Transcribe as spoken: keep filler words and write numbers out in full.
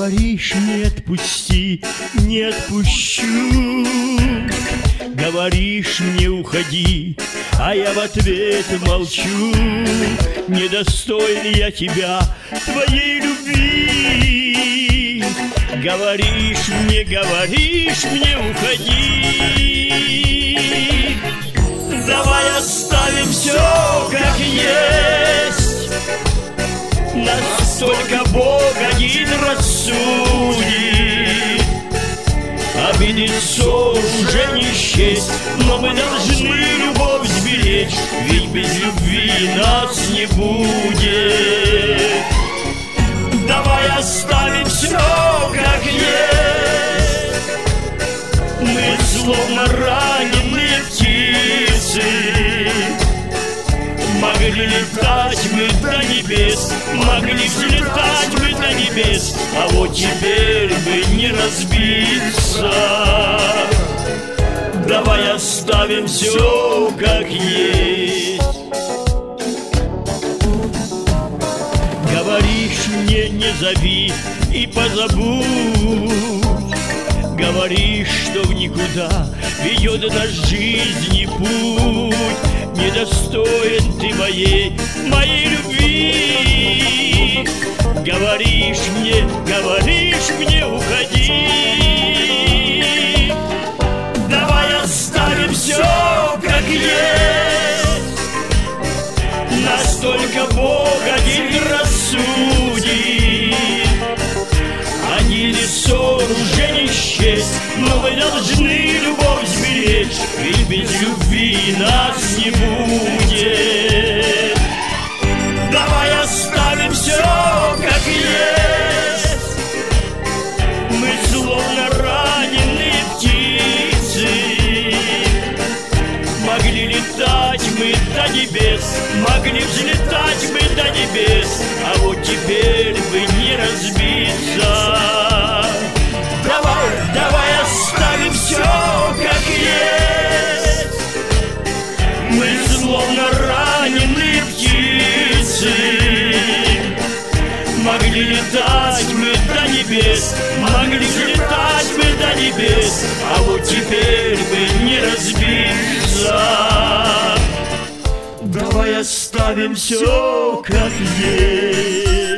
Говоришь, не отпусти, не отпущу. Говоришь мне, уходи, а я в ответ молчу. Недостоин я тебя, твоей любви. Говоришь мне, говоришь мне, уходи. Давай оставим все как есть. Нас только Бог один рассудит. Обидеться уже не счесть, но мы должны любовь сберечь, ведь без любви нас не будет. Давай оставим все как есть. Мы словно раненые птицы. Могли летать мы до небес, могли взлетать мы до небес, а вот теперь бы не разбиться. Давай оставим все как есть. Говоришь мне, не зови и позабудь. Говоришь, что в никуда ведет наш жизни путь. Недостоин ты моей, моей любви. Говоришь мне, говоришь мне, уходи. Давай оставим все как есть. Нас только Бог один рассудит. Один ссор уже не счесть, но мы должны любовь сберечь, ведь без любви нас не будет. Давай оставим все как есть. Мы словно раненые птицы. Могли летать мы до небес, могли взлетать мы до небес, а вот теперь бы не разбиться. Давай, давай оставим все как есть. Мы словно раненые птицы. Могли летать мы до небес, могли взлетать мы до небес, а вот теперь бы не разбиться. Давай оставим все как есть.